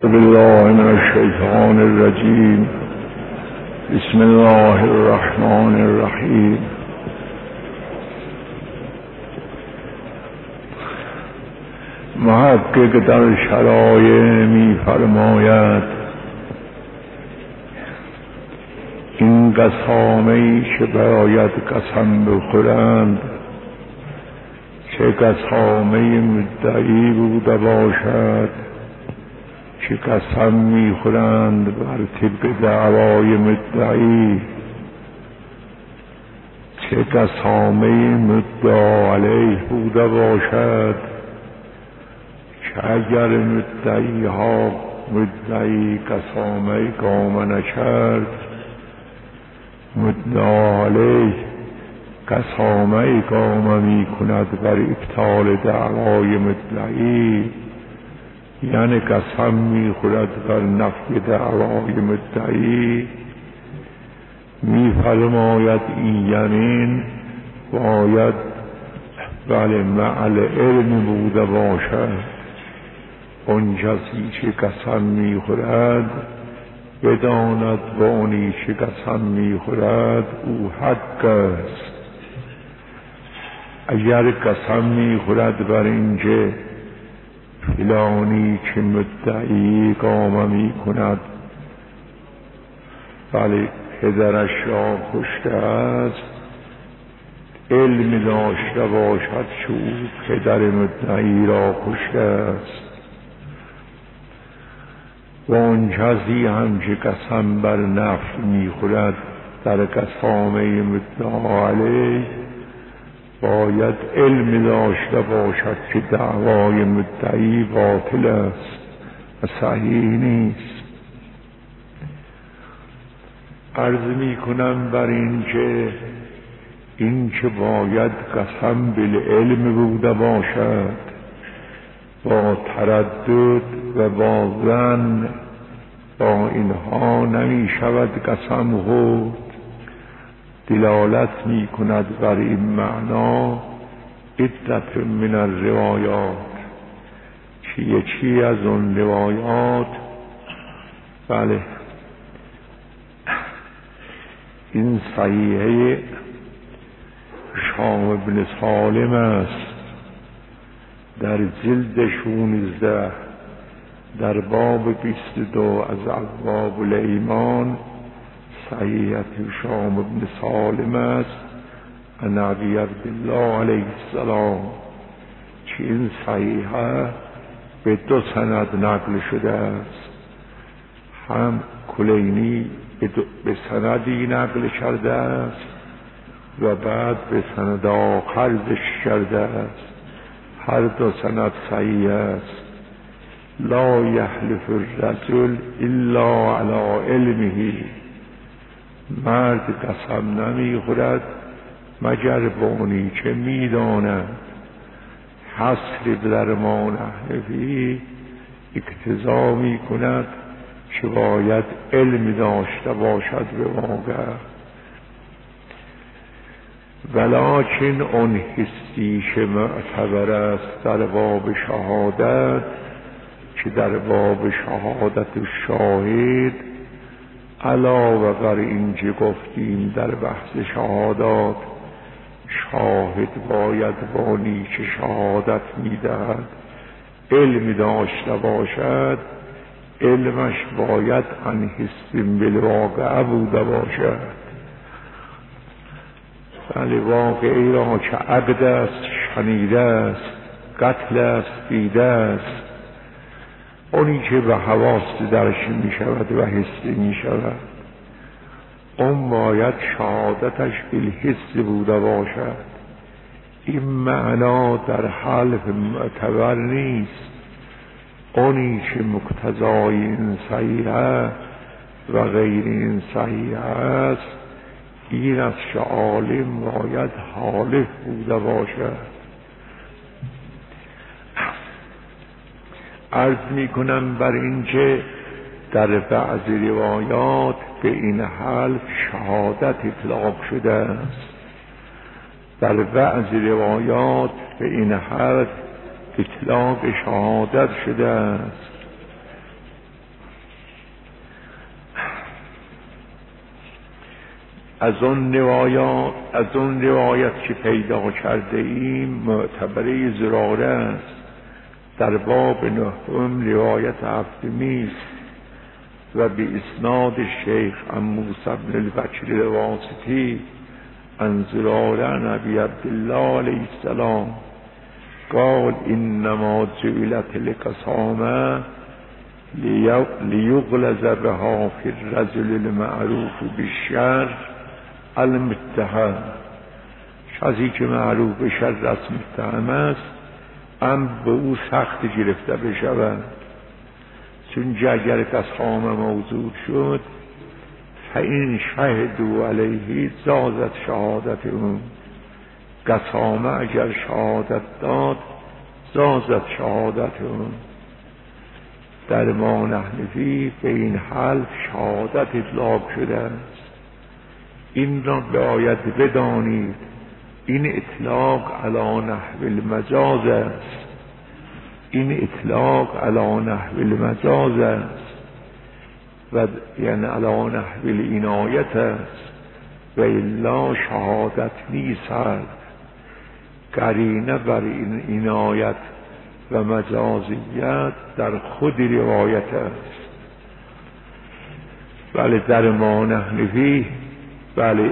بالله من الشیطان الرجیم. بسم الله الرحمن الرحیم. محقق در شرایع می فرماید این قسامه‌ای که باید قسم بخورند چه قسامه مدعی بوده باشد که قسم میخورند بر طبق دعوای مدعی، چه قسامه مدعا علیه بوده باشد که اگر مدعی قسامه قام نکرد، مدعا علیه قسامه قام میکند بر ابطال دعوای مدعی، یعنی قسم میخورد بر نفی دعوای مدعی. میفرماید این یمین باید مع العلم بوده باشد. اون کسی که قسم میخورد بداند با اونی که قسم میخورد او حق است. اگر قسم میخورد بر اینکه فلانی که مدعی قام می کند پدرش را کشته است، علم داشته باشد که او پدر مدعی را کشته است. و آن کسی هم که قسم بر نفی می خورد در قسامه مدعا علیه باید علم داشته باشد که دعوای مدعی باطل است و صحیح نیست. عرض می کنم بر این که باید قسم بالعلم بوده باشد، با تردد و با ظن با اینها نمی شود قسم خورد. دلالت می کند بر این معنا عدت من الروایات، که یکی از اون روایات این صحیحه هشام بن سالم است، در جلد 16 در باب 22 از ابواب الایمان صحیحه هشام بن سالم است عن ابی عبدالله علیه السلام، که این صحیحه به 2 سند نقل شده است. هم کلینی به سندی نقل کرده است و بعد به سند آخر ذکر کرده است. هر 2 سند صحیح است. لا یحلف الرجل الا علی علمه، مرد قسم نمی خورد مگر بانی که می داند. حصر در ما نحنفی اقتضا می کند که باید علم داشته باشد به واقع. ولکن اون حسی که معتبر است در باب شهادت، که در باب شهادت شاهد علاوه بر این که گفتیم در بحث شهادات شاهد باید با نیک شهادت میدهد علم داشته باشد، علمش باید عن حس بالواقع بوده باشد. واقعی را که عقد است شنیده است، قتل است دیده است، اونی که به حواس درش می شود و حسی می شود اون باید شهادتش بالحس بوده باشد. این معنا در حلف معتبر نیست. اونی که مقتضای این صحیحه و غیر این صحیحه است، این از که عالم باید حالف بوده باشد. عرض می کنم بر این که در بعضی روایات به این حلف شهادت اطلاق شده است، در بعضی روایات به این حلف اطلاق شهادت شده است. از اون روایت که پیدا کرده ایم معتبره زراره است. در باب نهم روایت هفتمی است و به اسناد شیخ موسی بن البکر الواسطی عن زراره عن ابی عبدالله علیه السلام قال انما جعلت القسامة لیغلظ بها فی الرجل المعروف بالشر المتهم. کسی که معروف به شر است متهم است، امر به او سخت گرفته بشود. چون اگر قسامه موضوع شد فإن شهدوا علیه جازت شهادت اون. قسامه اگر شهادت داد جازت شهادت اون. در ما نحنفی به این حلف شهادت اطلاق شده است. این را باید بدانید، این اطلاق علی نحو المجاز است. این اطلاق علی نحو المجاز است و یعنی علی نحو العنایت است و الا شهادت نیست. قرینه بر این عنایت و مجازیت در خود روایت است. بله در ما نحنفی بله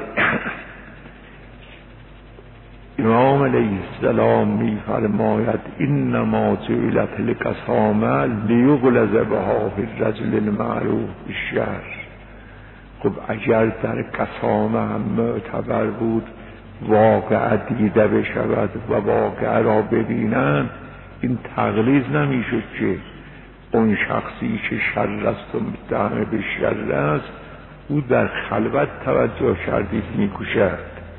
امام علیه السلام می فرماید انما جعلت القسامة لیغلظ بها فی الرجل المعروف بالشر. خب اگر در قسامه هم معتبر بود واقعه دیده بشود و واقعه را ببینند، این تغلیظ نمیشد که اون شخصی که شر است و متهم به شر است او در خلوت توجه کردید میکوشد.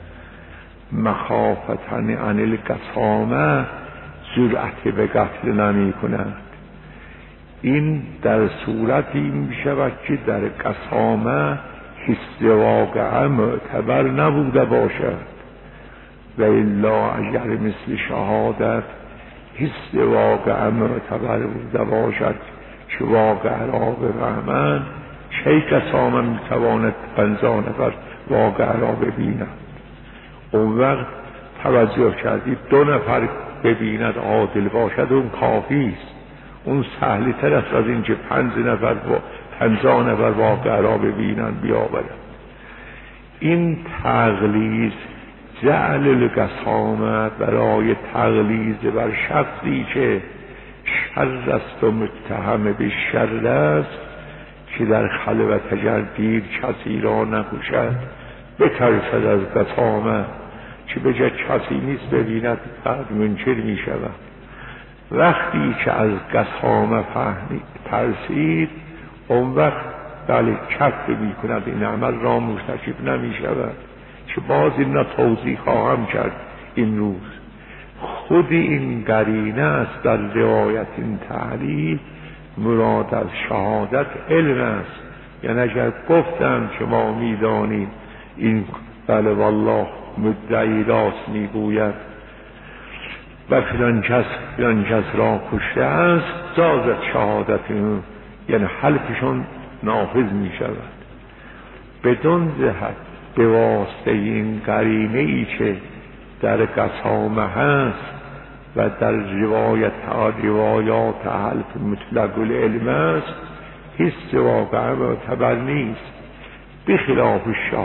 مخافتن عن القسامه جرأت به قتل نمی کند. این در صورتی می شود که در قسامه حس واقعه معتبر نبوده باشد و الا اگر مثل شهادت حس واقعه معتبر بوده باشد که واقعه را بفهمند، چه قسامه می تواند 50 نفر واقعه را ببیند؟ اون وقت توجه کردید 2 نفر ببیند عادل باشد اون کافی است. اون سهلی تر است از این که 50 نفر واقعه را ببینند بیاورند. این تغلیظ جعل القسامه برای تغلیظ بر شخصی که شر است و متهم به شر است که در خلوت اگر دید کسی را نکشد بترسد از قسامه، که بجا کسی نیست ببیند بعد منکر می شود. وقتی که از قسامه ترسید اون وقت بله کف می کند، این عمل را مرتکب نمی شود. که باز این را توضیح خواهم کرد این روز. خود این قرینه است در روایت این تعلیل مراد از شهادت علم است. یعنی اگر گفتم که ما می دانیم این بله والله مدعی راست می گوید و فلان کس را کشته است جازت شهادت اون، یعنی حلفشون نافذ می شود. بدون جهت به واسطه این قرینه ای که در قسامه هست و در روایات حلف مطلق العلم است حس واقعه معتبر نیست. بخلاف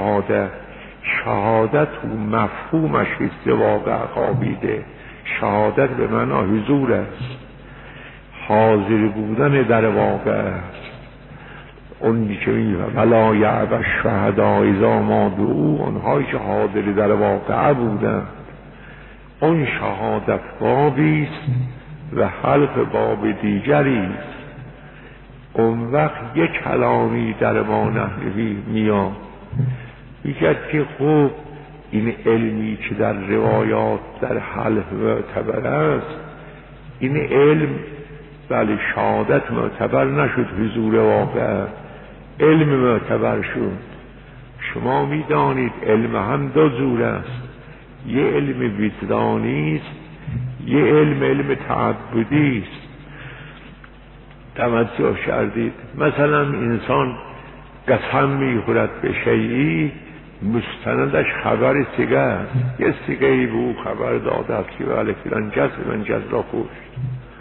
شهادت و مفهومش حس واقع خوابیده. شهادت به معنی حضور است، حاضر بودن در واقع است. اونی که ولا یعب الشهداء اذا ما دعوا، اونهایی که حاضر در واقع بودند. اون شهادت بابی است و حلف باب دیگری است. اون وقت یک کلامی در ما نحوی میاد میگه که خوب این علمی که در روایات در حلف معتبر است، این علم بله شهادت معتبر نشد، حضور واقع علم معتبر شد. شما میدانید علم هم 2 جور است، یه علم وجدانی است، یه علم تعبدی است. توجه کردید؟ مثلا انسان قسم میخورد به شیئی مستندش خبر سیگه است. یه سیگه ای به او خبر داده است که بله فلان کس من کس را کشت.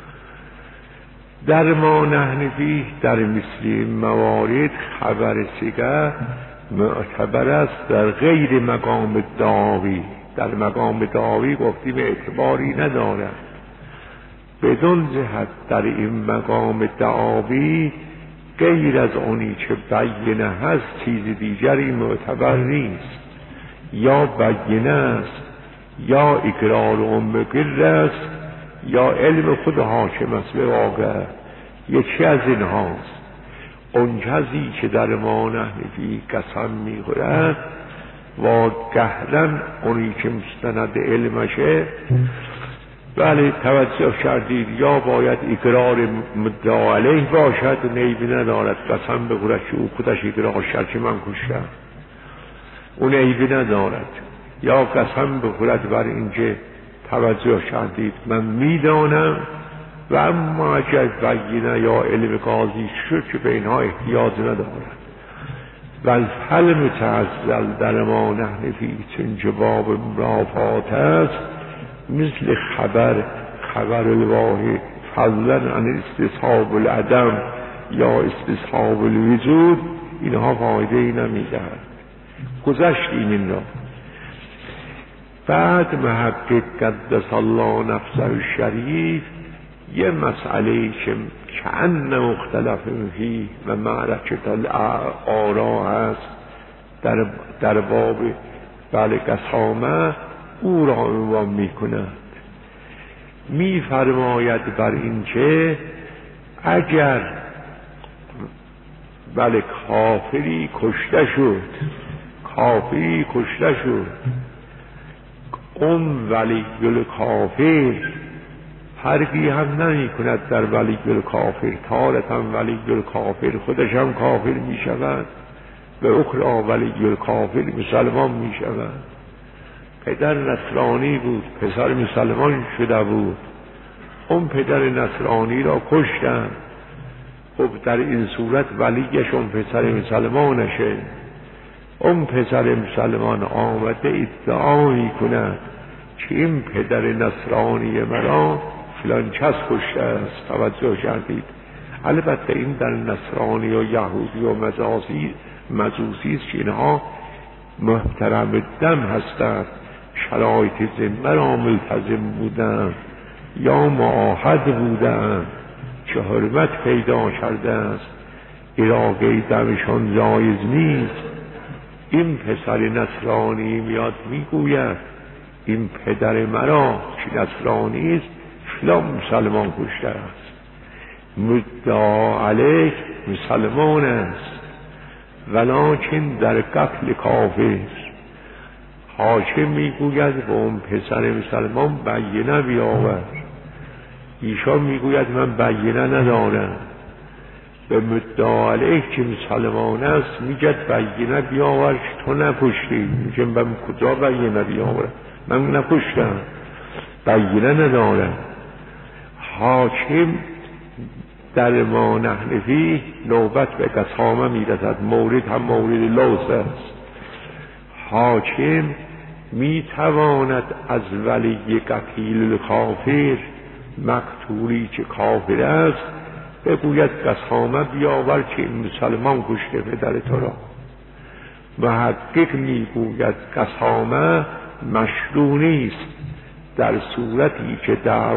در ما نحن فیه در مثل موارد خبر سیگه معتبر است در غیر مقام دعاوی. در مقام دعاوی گفتیم اعتباری ندارد. بدون جهت در این مقام دعاوی غیر از اونی که بینه هست چیز دیگری معتبر نیست. یا بینه است یا اقرار مقر است یا علم خود حاکم است به واقع. یکی از این هاست. اون کسی که در ما نحن فیه قسم میخورد و گهرن اونی که مستند علمشه، بله توجه کردید، یا باید اقرار مدعا علیه باشد و عیبی ندارد قسم بخورد که او خودش اقرار کرد که من کشتم، اون عیبی ندارد. یا قسم بخورد بر اینکه توجه کردید من میدانم و اما اگر بینه یا علم قاضی شد که به اینها احتیاج ندارد. و الحل متعزل در ما نحن فیه چون جواب مرافعات است مثل خبر الواحد فضلا عن استصحاب العدم یا استصحاب الوجود، اینها فایده ای نمیدهد. گذشتیم این را. بعد محقق قدس الله نفسه الشریف یه مسئله که کأن مختلف فیه و معرکت الآراء هست در باب بله قسامه او را عنوان می کند. می فرماید بر این که اگر بله کافری کشته شد اون ولی کافر فرقی هم نمی کند در ولی کافر. تارتا ولی کافر خودش هم کافر می شود و اخرى ولی کافر مسلمان می شود. پدر نصرانی بود، پسر مسلمان شده بود، اون پدر نصرانی را کشتن. خب در این صورت ولیش اون پسر مسلمانشه. اون پسر مسلمان آمده ادعا می کند که این پدر نصرانی مرا فلان کس کشته است. توجه کردید. البته این در نصرانی و یهودی و مجوسی است که اینها محترم دم هستند، شرایط ذمه را ملتزم بودند یا معاهد بودند که حرمت پیدا کرده است، اراقه دمشان جایز نیست. این پسر نصرانی میاد میگوید این پدر مرا که نصرانی است فلان مسلمان کشته است. مدعا علیه مسلمان است ولکن در قتل کافر. حاکم میگوید به اون پسر مسلمان بینه بیاور. ایشان میگوید من بینه ندارم. به مدعا علیه که مسلمان است میگد بینه بیاور که تو نکشتی. میگه من کجا بینه بیاورم؟ من نکشتم، بینه ندارم. حاکم در ما نحن فیه نوبت به قسامه میرسد. مورد هم مورد لوث است. حاکم میتواند از ولی قتیل کافر، مقتولی که کافر است، بگوید قسامه بیاور که این مسلمان کشته پدر تو را. محقق میگوید قسامه مشروع نیست در صورتی که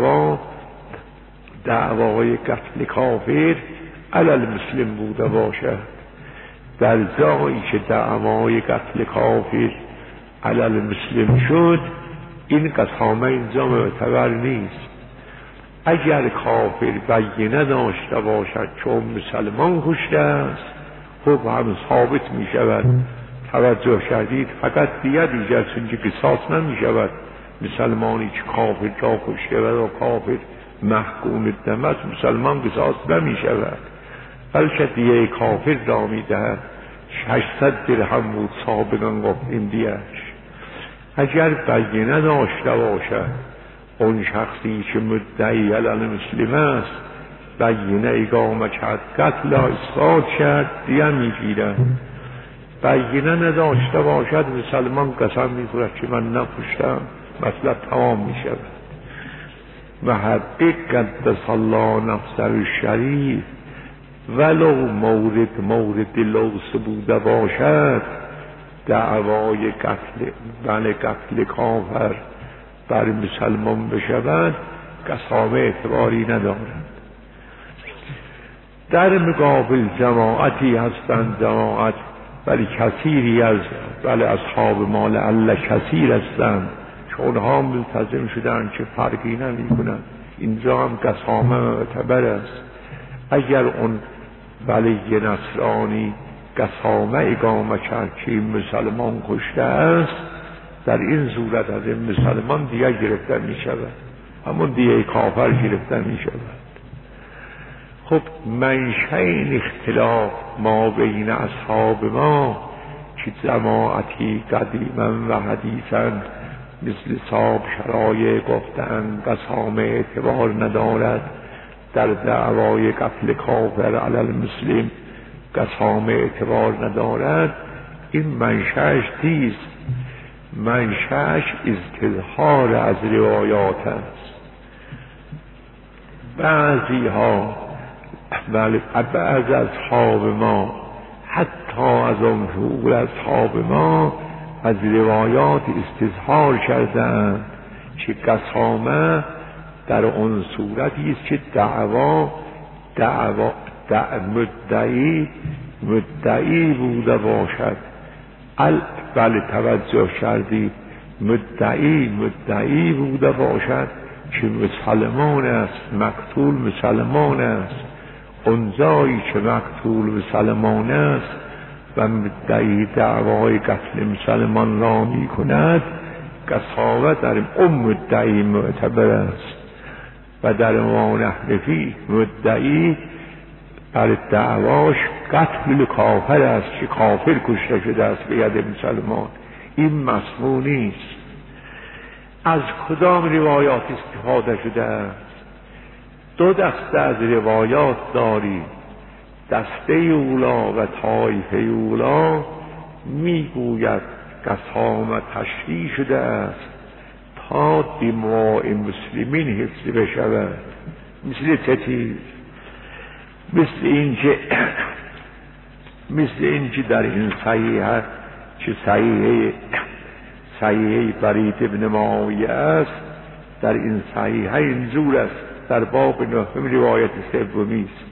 دعوای قتل کافر علی المسلم بوده باشد. در جایی که دعوای قتل کافر علی المسلم شد این قسامه اینجا معتبر نیست. اگر کافر بینه داشته باشد که مسلمان کشته است خب هم ثابت می شود. توجه کردید؟ فقط دیگر چون که قصاص نمی شود. مسلمانی که کافر را کشته و کافر محکوم دم است مسلمان قصاص نمی شود، بلکه دیه کافر را می دهد. 600 درهم بود سابقا گفتیم دیهش. اگر بینه داشته باشد اون شخصی که مدعی علی المسلم است، بینه اقامه کرد، قتل را اثبات کرد، دیه می گیرد. بینه نداشته باشد مسلمان قسم می‌خورد که من نکشتم، مطلب تمام می‌شود. و حقیق قدس الله نفسه الشریف ولو مورد لوث بوده باشد، دعوای قتل کافر بر مسلمان بشود قسامه اعتباری ندارد. در مقابل جماعتی هستند، جماعت ولی کثیری از اصحاب ما لعل کثیر هستند که اونها ملتزم شدن که فرقی نمی کنند. اینجا هم قسامه معتبر است. اگر اون ولی نصرانی قسامه اقامه کرد که این مسلمان کشته است، در این صورت از این مسلمان دیگه گرفته می شود، همون دیگه کافر گرفته می شود. خب منشأ این اختلاف ما بین اصحاب ما که جماعتی قدیما و حدیثا مثل صاحب شرایع گفتند قسامه اعتبار ندارد، در دعوای قتل کافر علی المسلم قسامه اعتبار ندارد. این منشأش چیست؟ منشأش استظهار از روایات است. بعضی ها بعض اصحاب ما حتی از اون اصحاب ما از روایات استظهار کردند که قسامه در اون صورتی است که مدعی بوده باشد. بله توجه کردید، مدعی بوده باشد که مسلمان است، مقتول مسلمان است. اونجایی که مقتول مسلمان است و مدعی دعوای قتل مسلمان را می کند، قسامه در اون مدعی معتبر است. و در ما نحنفی مدعی بر دعواش قتل کافر است که کافر کشته شده است به ید مسلمان. این مسموع نیست. از کدام روایات استفاده شده است؟ دو دسته از روایات داریم. دسته اولا و طایفه اولا میگوید قسامه تشریع شده است تا دماء مسلمین حفظ بشود. مثل چیز؟ مثل اینکه در این صحیحه که صحیحه برید ابن معاویه است، در این صحیحه اینجور است، در باب نهم روایت سومی است: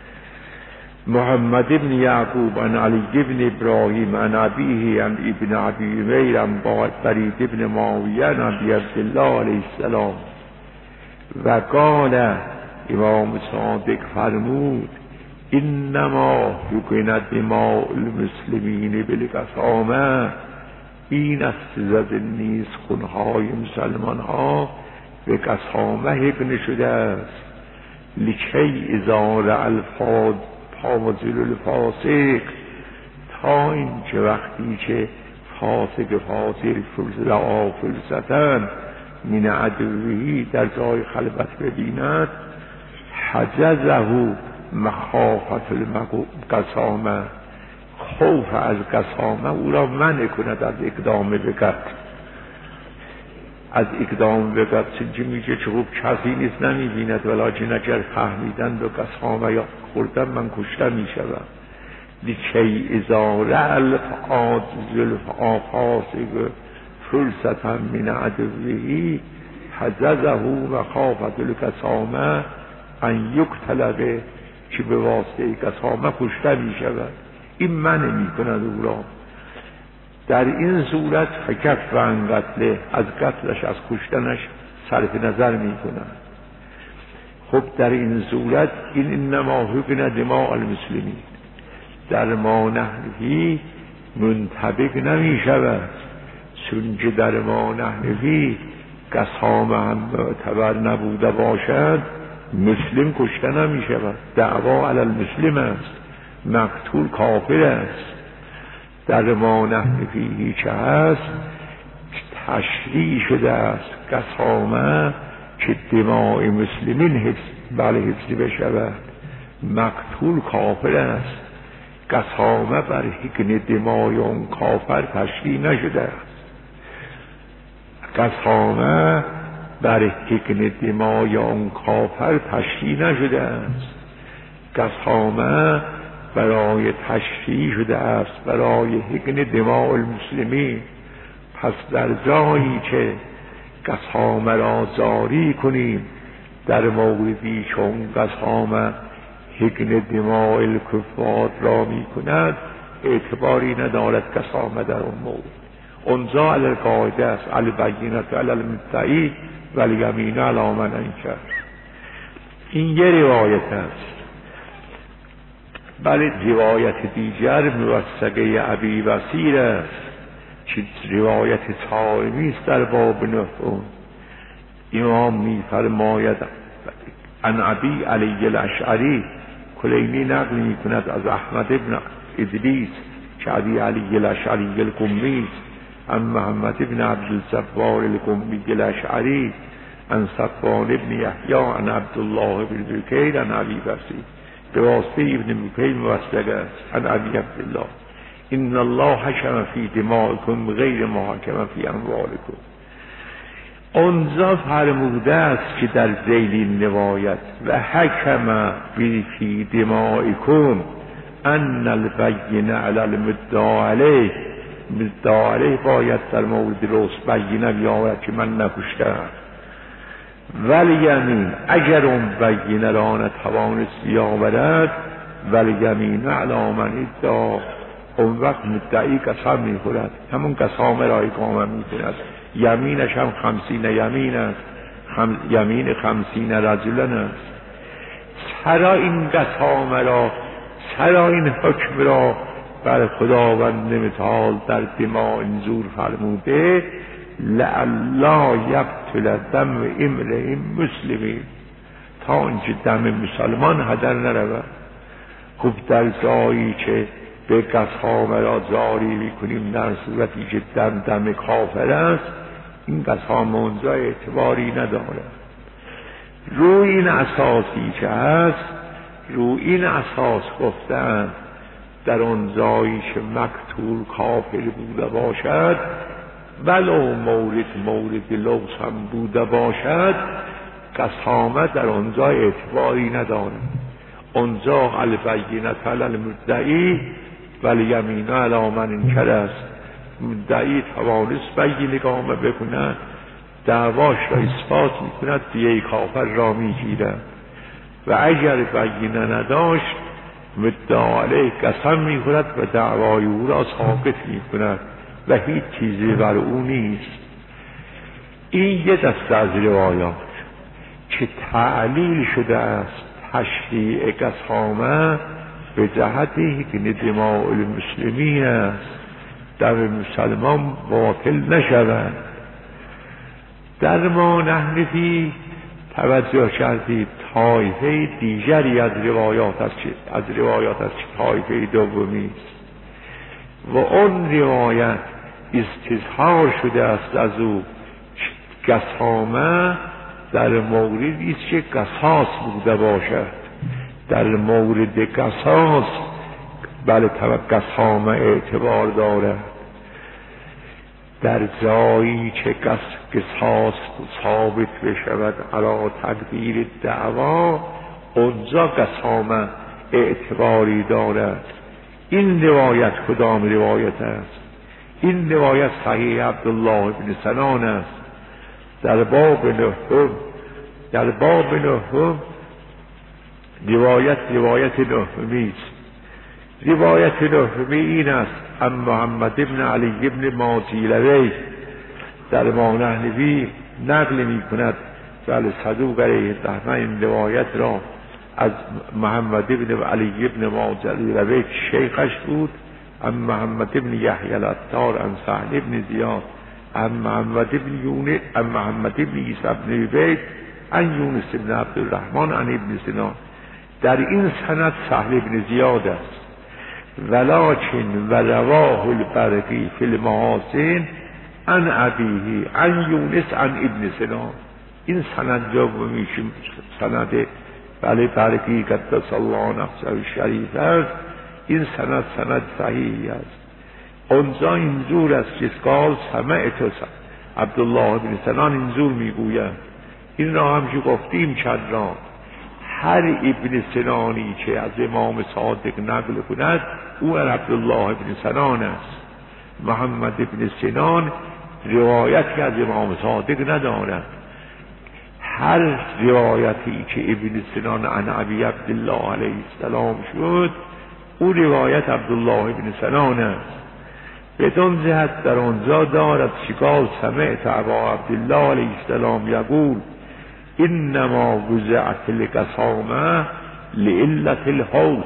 محمد ابن یعقوب عن علی ابن ابراهیم عن ابیه عن ابن ابی امیر عن برید ابن معاویه عن ابی عبدالله علیه السلام. و قال امام صادق فرمود: انما یکن دماء المسلمین بالقسامه. این است زد نیز خونهای مسلمان ها به قسامه حقن شده است. لکی اذا رأى الفاضل الفاسق، تا این که وقتی که فاسق فاضل رأى فرصتن من عدوه در جای خلوت ببیند، حجزه مخافت القسامه، خوف از قسامه او را منع کند از اقدام به قتل. از اقدام به قتل چه میگه که خوب کسی نیست نمیبیند، ولی اگر فهمیدن و قسامه یا خوردن من کشته میشوم. لکی اذا رأى الفاسق فرصتا من عدوه حجزه مخافت القسامه ان یقتل به، که به واسطه قسامه کشته می شود. این منع می کند او را. در این صورت فکر عن قتله، از قتلش از کشتنش صرف نظر می کند. خب در این صورت این انما حقن دماء المسلمین در ما نحنفی منطبق نمی شود، چون که در ما نحنفی قسامه هم معتبر نبوده باشد مسلم کشته نمی شود. دعوا علی المسلم است، مقتول کافر است. در ما نحنفی که هست تشریع شده است قسامه که دماء مسلمین حفظ بشود. مقتول کافر است. قسامه بر حکن دمای اون کافر تشریح نشده است. قسامه بر حکن دمای اون کافر تشریح نشده است. قسامه برای تشریح شده است برای حکن دماء المسلمین. پس در جایی که قسامه را جاری کنیم در موردی چون قسامه حکن دماء الکفار را می کند، اعتباری ندارد قسامه در اون مورد. اونجا علی القاعده است، علی بینت علی المدعی والیمین علی من انکر. این یه روایت است. بله روایت دیگر موثقه ابی بصیر است که روایت طائمی است در باب نفعون. امام می فرماید عن ابی علی الاشعری، کلینی نقل می کند از احمد ابن ادریس که ابی علی الاشعری القمی است، عن محمد ابن عبدالجبار القمی الاشعری، عن صفوان ابن یحیی، عن عبدالله ابن بکیر، عن ابی بصیر، به واسطه ابن بکیر موثق است، عن ابی عبدالله ان الله حکم فی دمائکم غیر محاکم فی اموالکم. اونجا فرموده است که در ذیل این روایت و حکم فی دمائکم ان البینه علی المدعی علیه، مدعی علیه باید در مورد رست بینه بیاورد که من نکشتم. ولیمین اگر اون بینه را نتوانست بیاورد، ولیمین علی من ادعا، اون وقت مدعی قسم میخورد، همون قسامه را اقامه میکند. یمینش هم 50 یمین است، یمین 50 رجلن است. چرا این قسامه را، چرا این حکم را بر خداوند متعال در دماء انظور فرموده؟ لعلا یبطل دم امرئ مسلمی، تا اینکه دم مسلمان هدر نرود. خب در جایی که به قسامه را جاری میکنیم در صورتی که دم کافر است، این قسامه اونجا اعتباری ندارد. روی این اساسی که هست، روی این اساس گفتن در اون جایی که مقتول کافر بوده باشد، ولو مورد لوث هم بوده باشد، قسامه در اونجا اعتباری ندارد. اونجا البینة علی المدعی والیمین علی من انکر است. مدعی توانست بینه اقامه بکند، دعواش را اثبات میکند، دیه کافر را میگیرد. و اگر بینه نداشت، مدعی علیه قسم میخورد و دعوای او را ساقط میکند و هیچ چیزی بر او نیست. این یه دسته از روایات که تعلیل شده است تشریع قسامه به جهت حکم دماء المسلمین است، دم مسلمان باطل نشود. در ما نحنفی توجه کردید طایفه دیگری از روایات است که طایفه دومی است و اون روایت استظهار شده است از او قسامه در موردی است که قصاص بوده باشد. در مورد قصاص بله قسامه اعتبار دارد. در جایی که قصاص ثابت بشود علی تقدیر دعوا، اونجا قسامه اعتباری دارد. این روایت کدام روایت است؟ این روایت صحیح عبدالله بن سنان است. در باب نهم روایت نهمی است. روایت نهمی این است: ام محمد ابن علی ابن ماجیلوی. در ما نحنفی نقل می کند بله صدوق علیه الرحمه این روایت را از محمد ابن علی ابن ماجیلوی شیخش بود. ام محمد ابن یحیی العطار عن سهل ابن زیاد عن محمد ابن یونس عن محمد ابن عیسی ابن عبید عن یونس ابن عبدالرحمن عن ابن سنان. در این سند سهل ابن زیاد است. ولکن و رواه البرقی فی المحاسن عن ابیه عن یونس عن ابن سنان. این سند دومی سند بله برقی قدس الله نفسه شریف است این سند صحیحی است. اونجا اینجور است که قال سمعت عبدالله بن سنان اینجور میگوید. این را هم که گفتیم چندان، هر ابن سنانی که از امام صادق نقل کند او عبدالله بن سنان است. محمد بن سنان روایتی از امام صادق ندارد. هر روایتی که ابن سنان عن ابی عبدالله علیه السلام شد او روایت عبدالله بن سنان است. بدون جهت در آنجا دارد شکال سمعت ابا عبدالله علیه السلام یقول انما وضعت القسامه لعلة الحوض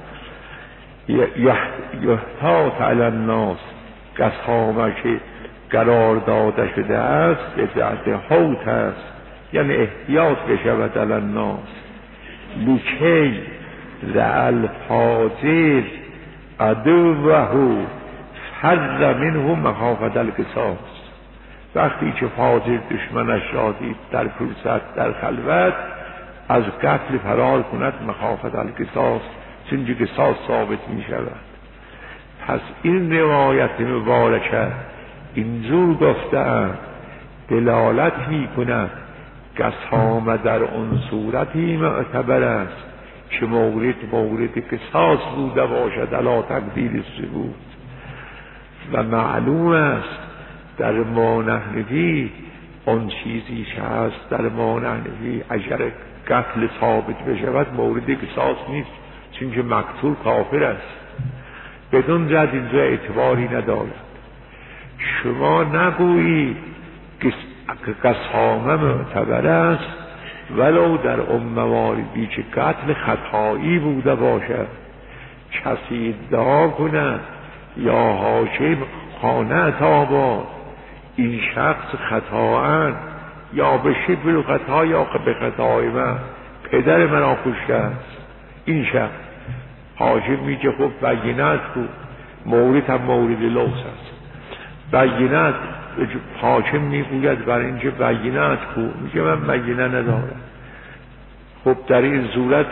یحتاط علی الناس. قسامه که قرار داده شده است به جهت حوض است، یعنی احتیاط بشود علی الناس. لکی رأل فاجر عدوه فر منه مخافة القصاص. وقتی که فاجر دشمنش را دید در فرصت در خلوت از قتل فرار کند مخافة القصاص، چون قصاص ثابت می شود. پس این روایت مبارکه اینجور گفته‌اند دلالت می کند قسامه در اون صورتی معتبر است که مورد قصاص بوده باشد علی تقدیر ثبوت. و معلوم است در ما نحنفی اون چیزی که هست در ما نحنفی اگر قتل ثابت بشود مورد قصاص نیست، چون که مقتول کافر است. بدون جد اینجا اعتباری ندارد. شما نگویید که قسامه معتبر است ولو در اون مواردی که قتل خطایی بوده باشد. کسی ادعا کند یا حاکم خانه آباد این شخص خطااً یا به شبه خطا یا به خطای من پدر من کشته است، این شخص حاکم میگه خب بینت کو، مورد هم مورد لوس است. بینت حاکم میگوید برای اینکه بینت کو، میگه من بینه ندارم. خب در این صورت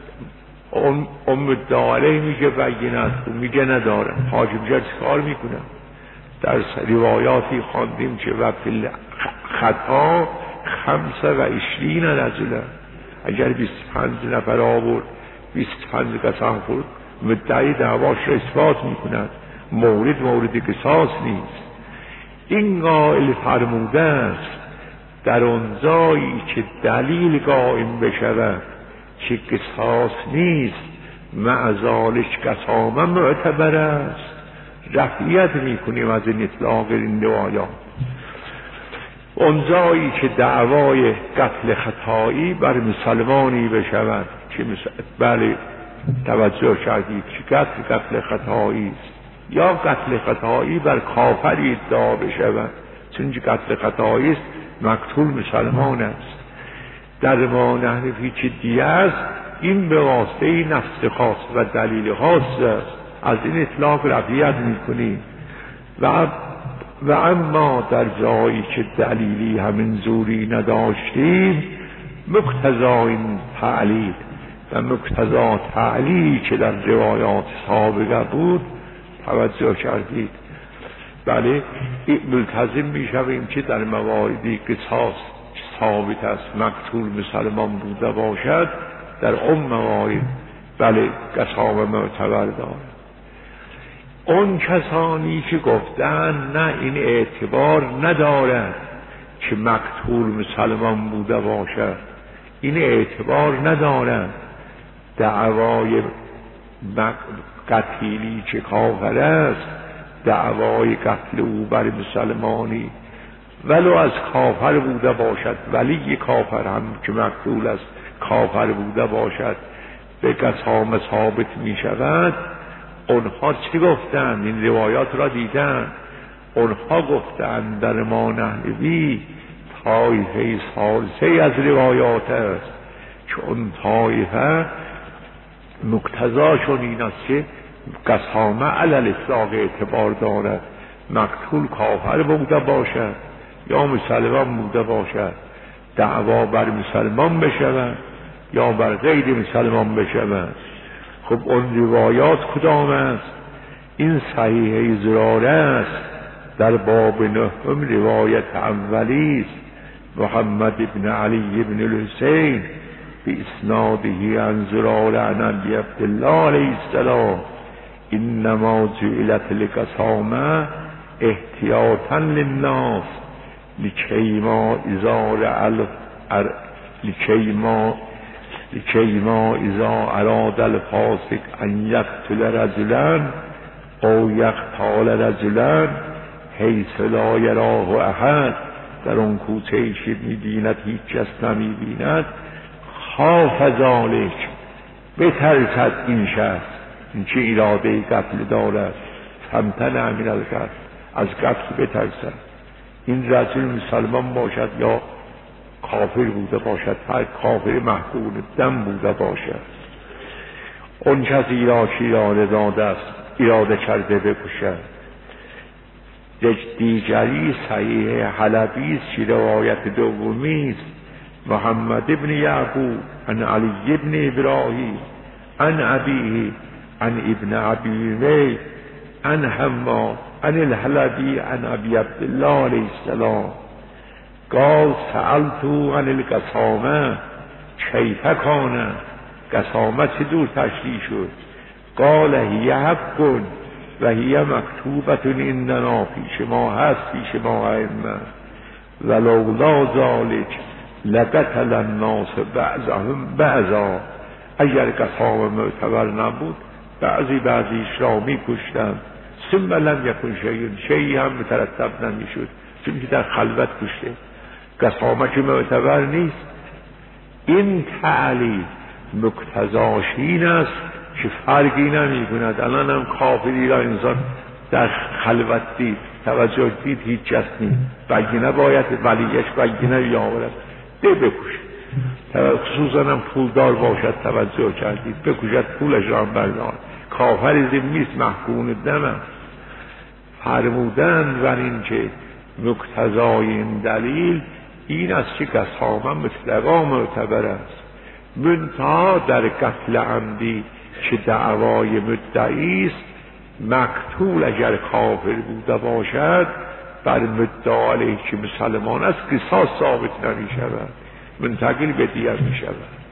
مدعی میگه بینت کو، میگه ندارم. حاکم چه کار میکنه؟ در روایاتی خواندیم که و فی خطا 25 رجلا، اگر 25 نفر آورد 25 قسم خورد مدعی دعواش را اثبات میکند، مورد قصاص نیست. این قائل فرموده است در اون جایی که دلیل قائم بشود که قصاص نیست معذالش قسامه معتبر است. رفعیت میکنیم از این اطلاق این روایات. اون جایی که دعوای قتل خطایی بر مسلمانی بشود که بله توجه کردید که قتل خطایی است، یا قتل خطایی بر کافری ادعا بشود، چون قتل خطایی است مقتول مسلمان است. در ما نحنفی که دیگه است این به واسطه نفس خاص و دلیل خاص است، از این اطلاق رفعیت میکنیم. و اما در جایی که دلیلی همین زوری نداشتیم مقتضا این تعلیل و مقتضا تعلیلی که در روایات سابقه بود توجه کردید. بله ملتزم میشویم که در مواردی قصاص ثابت است مقتول مسلمان بوده باشد در اون موارد بله قسامه معتبر دارد. اون کسانی که گفتن نه این اعتبار ندارد که مقتول مسلمان بوده باشد، این اعتبار ندارد، دعوای قتیلی که کافر است دعوای قتل او بر مسلمانی ولو از کافر بوده باشد، ولی کافر هم که مقتول است کافر بوده باشد به قسامه ثابت می شود. اونها چه گفتند؟ این روایات را دیدن. اونها گفتند در ما نحنفی طایفه ثالثه از روایات است که اون طایفه مقتضاشون این است که قسامه علی الاطلاق اعتبار دارد، مقتول کافر بوده باشد یا مسلمان بوده باشد، دعوا بر مسلمان بشود یا بر غیر مسلمان بشود. خب اون روایات کدام است؟ این صحیح زراره است، در باب نهم روایت اولی است، محمد ابن علی ابن الحسین باسناده عن زراره عن ابی عبدالله علیه السلام انما جعلت القسامه احتیاطا للناس لکی ما اذا اراد الفاسق ان یقتل رجلا او یقتل رجلا حیث لا یراه احد، در اون کوچه‌ای که می‌بیند هیچ کس نمی‌بیند، خاف ذلک، بترسد این شخص، این چه اراده قتل دارد، فامتنع من القتل، از قتل بترسد. این رجل مسلمان باشد یا کافر بوده باشد، هر کافر محکوم دم بوده باشد، اون کسی را که اراده داده است، اراده کرده بکشد. دیگری صحیح حلبی است که روایت دومی است، محمد ابن یعقوب عن علی ابن ابراهیم عن ابیه عن ابن ابی میل عن حماد عن الحلبی عن ابی عبدالله علیه السلام قال سألتو عن القسامه کیف کان، قسامه چه دور تشریح شد؟ قال هی حق و هی مکتوبت عندنا، پیش ما هست، پیش ما ائمه، ولولا ذلک لقتل الناس بعضهم بعضا، اگر قسامه معتبر نبود بعضیش را می‌کشتند، ثم لم یکن شیئی هم مترتب نمی‌شد، چون که در خلوت کشته. قسامه که معتبر نیست، این تعلیل مقتضاش این است که فرقی نمی کند. الان هم کافری را انسان در خلوت دید، توجه دید، هیچ کس نیست، بگینه باید ولیش بگینه بیاورد بکشد، خصوصا هم پولدار باشد، توجه کردید، بکشد، پولش را هم بردار. کافر ذمیست، محکوم دم است. فرمودن بر این که مقتضای این دلیل این است که قسامه مطلقا معتبر است، منتها در قتل عمدی که دعوای مدعی است، مقتول اگر کافر بوده باشد بر مدعا علیه که مسلمان است قصاص ثابت نمی شود، منتقل به دیگر می شود.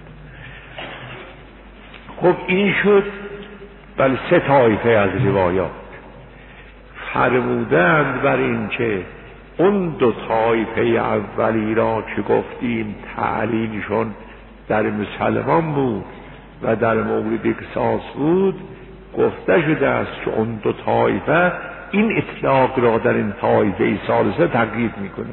خب این شد بل سه طایفه از روایات. فرمودند بر این که اون دو طایفه اولی را که گفتیم تعلیلشون در مسلمان بود و در مورد قصاص بود، گفته شده است که اون دو طایفه این اطلاق را در این طایفه ثالثه تقیید میکنه.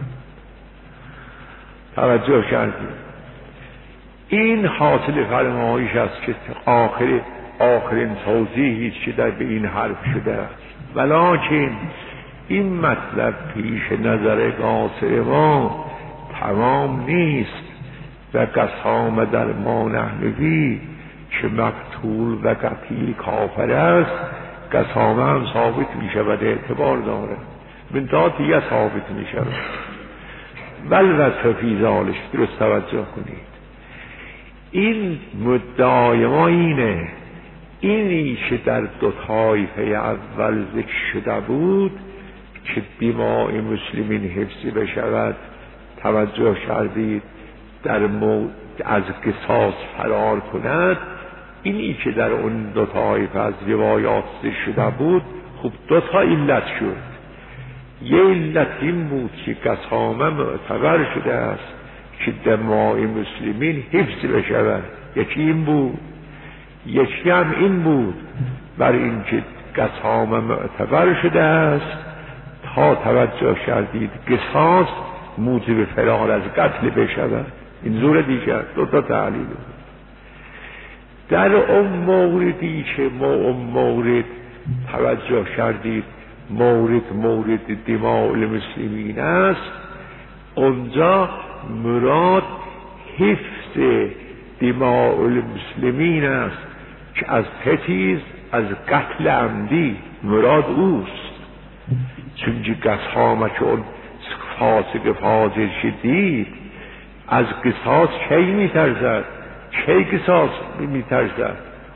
توجه کردید؟ این حاصل فرمایش است که آخرین توضیحی است که در به این حرف شده است. ولکن این مطلب پیش نظر قاصر ما تمام نیست و قسامه در ما نحوی که مقتول و قتیل کافر است، قسامه هم ثابت می شود، اعتبار دارد، منتها دیگه ثابت می شود. والوصف فی ذلک، درست توجه کنید. این مدعای ما اینی که در دو طایفه اول ذکر شده بود که دماء مسلمین حفظ بشود، توجه کردید، از قصاص فرار کند، اینی که در اون دو طایفه از روایات ذکر شده بود، خب دو تا علت شد. یه علت این بود که قسامه معتبر شده است که دماء مسلمین حفظ بشود، یکی این بود. یکی هم این بود بر این که قسامه معتبر شده است تا توجه کردید قصاص موجب فرار از قتل بشود. این زور دیگر، دو تا تعلیل بود. در اون موردی که ما اون مورد توجه کردید مورد دماء المسلمین است، اونجا مراد حفظ دماء المسلمین است که از ستیز، از قتل عمدی مراد اوست. چون که قسامه که اون فاسق فاجر شدید از قصاص کی میترزد؟ کی قصاص میترزد؟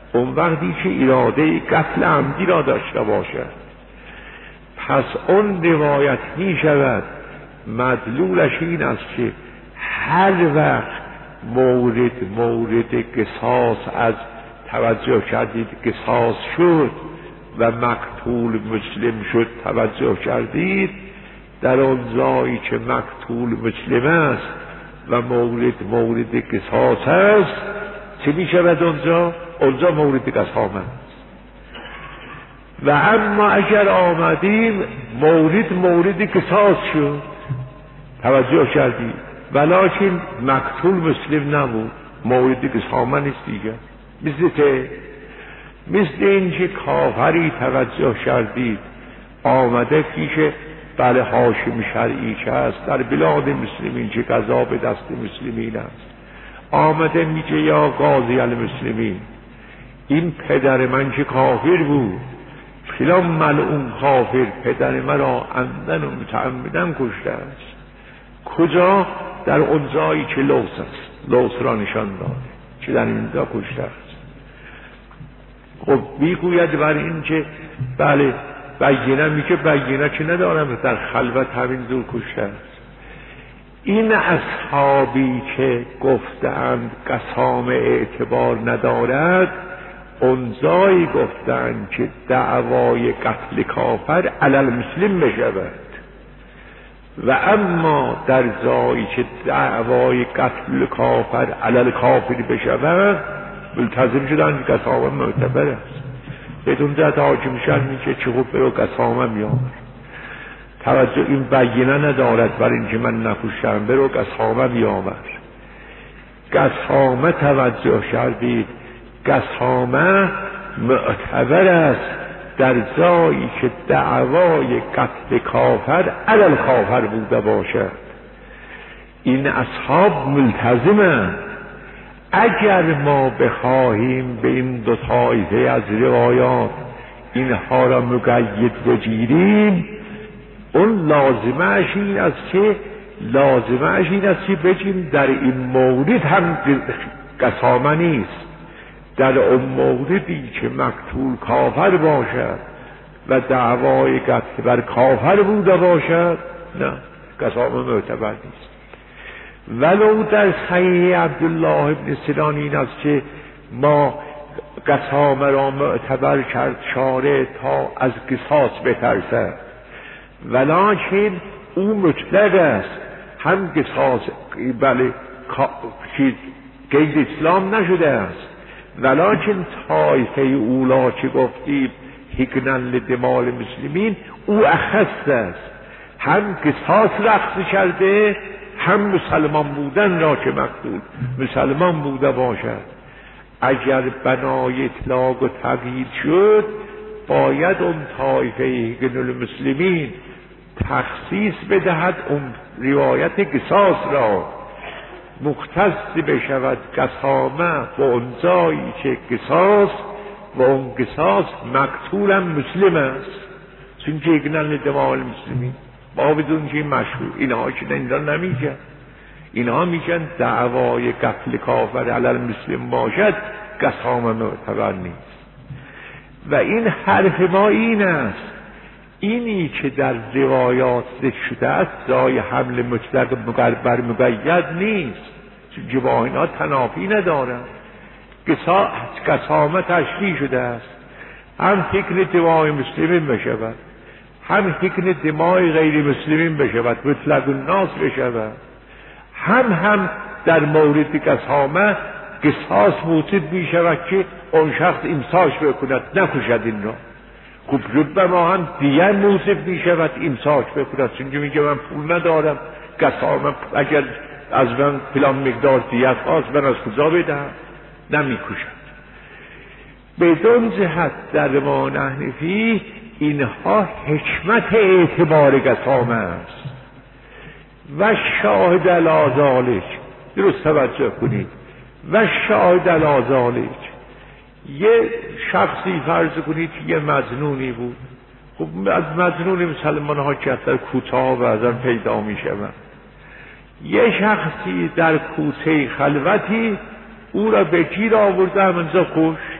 اون وقتی که اراده قتل عمدی را داشته باشد، پس اون روایت می شود مدلولش این است که هر وقت مورد قصاص از توجه کردید قصاص شد و مقتول مسلم شد توجه کردید، در آن جایی که مقتول مسلم است و مورد قصاص است، چه می شود اونجا مورد قصاص است. و اما اگر آمدیم مورد قصاص شد توجه کردید ولکن مقتول مسلم نبود، مورد قصاص نیست دیگر. مثل این که کافری توجه کردید آمده پیش بله حاکم شرعی که است در بلاد مسلمین که قضا به دست مسلمین است، آمده میگه یا قاضی المسلمین این پدر من که کافر بود، فلان ملعون کافر پدر من را عمدن و متعمدن کشته است. کجا؟ در اون جایی که لوث است، لوث را نشان داده که در اینجا کشته است. خب میگوید برای این که بله بینه میگه بینه که ندارم در خلوت همین دور کشته است. این اصحابی که گفتند قسام اعتبار ندارد، اونجایی گفتند که دعوای قتل کافر علی المسلم بشود و اما در جایی که دعوای قتل کافر علی الکافر بشود ملتزم شدن که قسامه معتبر است. بدون جهت حاکم شرع میگه چه خوب برو قسامه میامر، توجه این بینه ندارد بر اینکه من نکشتم، برو قسامه میامر. قسامه توجه کردید، قسامه معتبر است در جایی که دعوای قتل کافر علی الکافر بوده باشد. این اصحاب ملتزمند. اگر ما بخواهیم به این دو طایفه از روایات اینها را مقید بگیریم، اون لازمش این است که بگیم در این مورد هم قسامه نیست، در اون موردی که مقتول کافر باشد و دعوای قتل بر کافر بوده باشد نه، قسامه معتبر نیست. ولو در صحیح عبدالله ابن سنان این است که ما قسامه را معتبر کرد شارع تا از قصاص بترسد، ولکن او مطلق است، هم قصاص بله قید اسلام نشده است، ولکن طایفه اولا که گفتیم حقناً لدماء المسلمین او اخص است، هم قصاص رخص کرده هم مسلمان بودن را که مقتول مسلمان بوده باشد. اگر بنای اطلاق و تغییر شد باید اون طایفه حقن المسلمین تخصیص بدهد اون روایت قصاص را، مختص بشود قسامه و اون جایی که قصاص و اون قصاص مقتول هم مسلم است، چون که حقناً لدماء المسلمین با بدون که مشهور اینها که اینجا نمیگن، اینها میگن دعوای قتل کافر علی المسلم باشد قسامه معتبر نیست. و این حرف ما این است، اینی که در روایات ذکر شده است جای حمل مطلق بر مقید نیست، چون که با اینا تنافی ندارد. قسامه تشریح شده است، هم حقن دماء مسلمین بشود هم حقن دماء غیر مسلمین بشود، مطلق الناس بشود، هم در مورد قسامه قصاص موجب می شود که اون شخص امساک بکند نکشد این را. خب ربما هم دیگر موجب می شود امساک بکند، چون که میگه من پول ندارم، قسامه اگر از من فلان مقدار دیت خواست من از کجا بدهم، نمی کشد. بدون جهت در ما نحنفی اینها حکمت اعتبار قسامه است و شاهد علی ذلک، درست توجه کنید، و شاهد علی ذلک، یه شخصی فرض کنید یه مظنونی بود، خب از مظنون مسلمان ها که در کوتاه بعضا پیدا می شود، یه شخصی در کوچه خلوتی او را به گیر آورده همونجا کشت،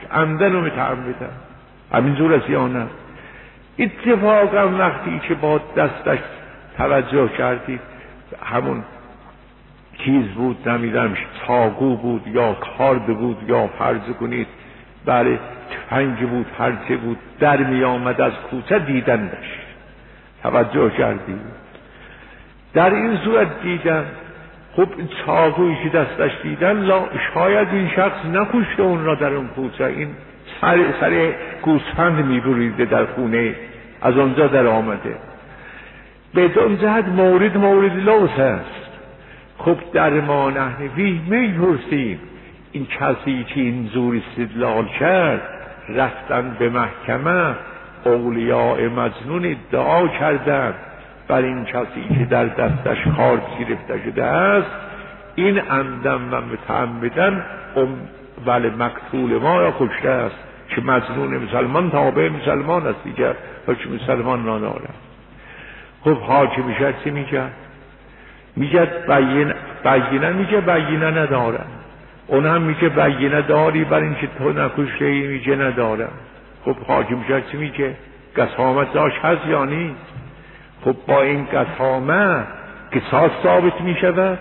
عمدن و متعمدن. همینجور است یا نه؟ اتفاقا وقتی که با دستش توجه کردید همون چیز بود، نمیدونم چاقو بود یا کارد بود یا فرض کنید بله تفنگ بود، هرچه بود، در می آمد از کوچه دیدندش. توجه کردید؟ در این صورت دیدن خب چاقویی که دستش دیدن شاید این شخص نکشته اون را در اون کوچه، این سر گوسفند میبریده در خونه، از اونجا در آمده. بدون جهت مورد لوس است. خب در ما نحنفی میپرسیم این کسی که این زور استدلال کرد رفتن به محکمه، اولیاء مجنون ادعا کردند بر این کسی که در دستش کارد گرفته شده است این عمدن و متعمدن ولی مقتول ما را کشته است که مجنون مسلمان تابع مسلمان است دیگر و که مسلمان را دارد. خب حاکم میشه چی میگه؟ میگه بینه میگه بینه ندارم، اون هم میگه بینه داری بر این که تو نکشته ای، میگه ندارم. خب حاکم میشه چی میگه؟ قسامت داشت هست یا نیست؟ خب با این قسامت قصاص ثابت میشود.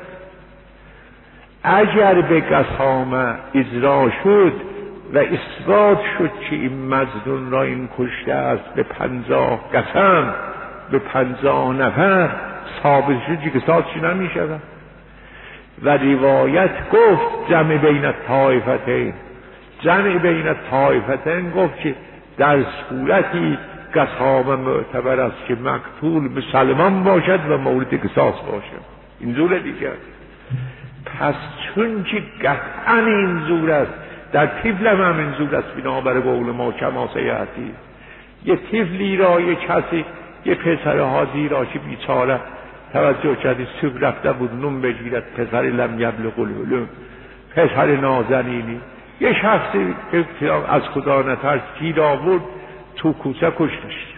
اگر به قسامت اجرا شد و اثبات شد که این مظنون را این کشته است به 50 قسم به 50 نفر ثابت شد که قصاص چی نمیشود. و روایت گفت جمع بین الطائفتین، جمع بین الطائفتین گفت که در صورتی قسامه معتبر است که مقتول مسلمان باشد و مورد قصاص باشد. این زور دیگر. پس چون که قطعا این زور است، در طفل هم این زور است بنابر قول ما کما سیأتی. یه طفلی را یه کسی یه پسر حاضی را که بیچاره توجه کردی صبح رفته بود نون بگیرد، پسر لم یبلغ الحلم، پسر نازنینی، یه شخصی از خدا نترس گیر آورد تو کوچه کشتش.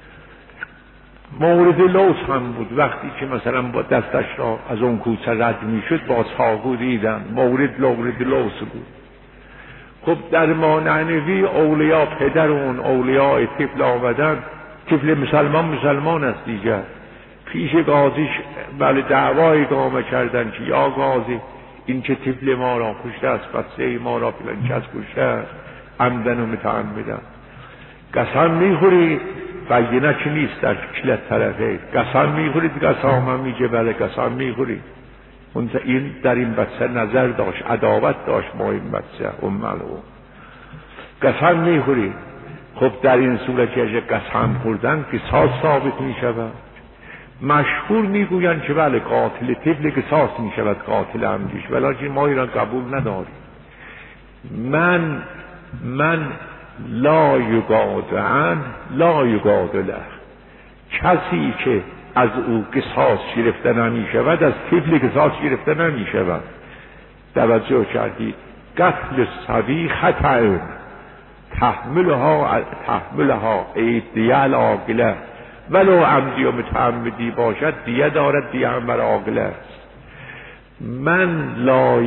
مورد لوس هم بود، وقتی که مثلا با دستش را از اون کوچه رد می شد با چاقو دیدن، مورد لوس بود. خب در ما نحنفی اولیاء پدر اون اولیاء طفل آمدن، طفل مسلمان است دیگر، پیش قاضیش بله دعوای اقامه کردن که یا قاضی این که طفل ما را کشته است، بچه ما را فلان کس کشته است عمدن و متعمدن. قسم میخوری بینه که نیست در کل طرفه، قسم میخورید قسم میگه بله قسم میخوری. این در این بچه نظر داشت، عداوت داشت با این بچه ملعون، قسم میخوری. خب در این صورت که قسم خوردن قصاص ثابت میشود. مشهور میگویند که بله قاتل طفل قصاص میشود قاتل عمدیش، ولی ما ایران قبول نداریم. من لا یقاد لا یقاد له، کسی که از او قصاص گرفته نمی شود از طفل قصاص گرفته نمی شود. توجه کردید؟ قتل صبی خطأ تحملها ایدیه العاقله ولو عمدی و متعمدی باشد دیه دارد، دیه هم بر عاقله است. من لا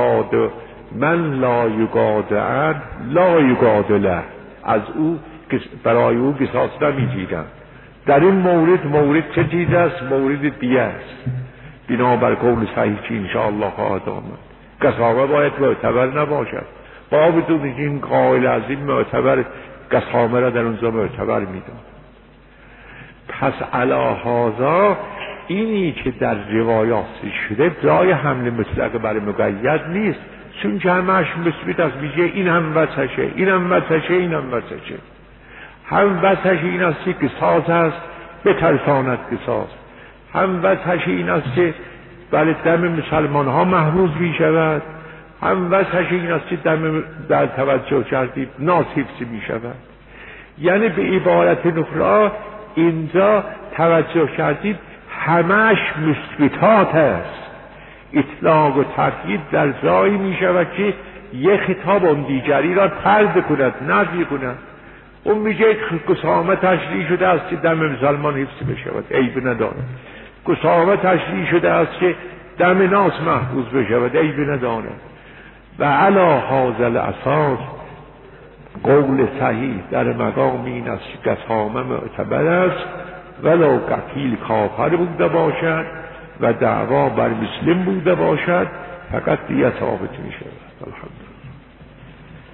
یقاد لا یقاد له، از او برای او قصاص نمیگیرند. در این مورد چه چیز است؟ مورد دیه است. بنابر قول صحیح که انشاءالله خواهد آمد قسامه باید معتبر نباشد. با بدون این قائل از این معتبر قسامه را در اونجا معتبر میداد. پس علی هذا اینی که در روایات شده جای حمل مطلق برای مقید نیست، چون که همش مثبت است. میگه این هم وجهشه، این هم وجهشه، این هم وجهشه. هم وجهش این است که قصاص است بترساند قصاص، هم وجهش این است که بله دم مسلمان ها محفوظ می شود، هم وجهش این است که دم در توجه کردید ناس حفظ می شود. یعنی به عبارت نخرا اینجا توجه کردید همش مثبتات است. اطلاق و تقیید در جایی می شود که یک خطاب اون دیگری را طرد کند، نفی کند. اون میگه قسامه تشریع شده است که دم مسلمان حفظ بشود، عیب ندارد. قسامه تشریع شده است که دم ناس محفوظ بشود، عیب ندارد. و علی هذا الاساس قول صحیح در مقام این است که قسامه معتبر است ولو قتیل کافر بوده باشد و دعوا بر مسلم بوده باشد فقط دیه ثابت می شود. الحمدلله.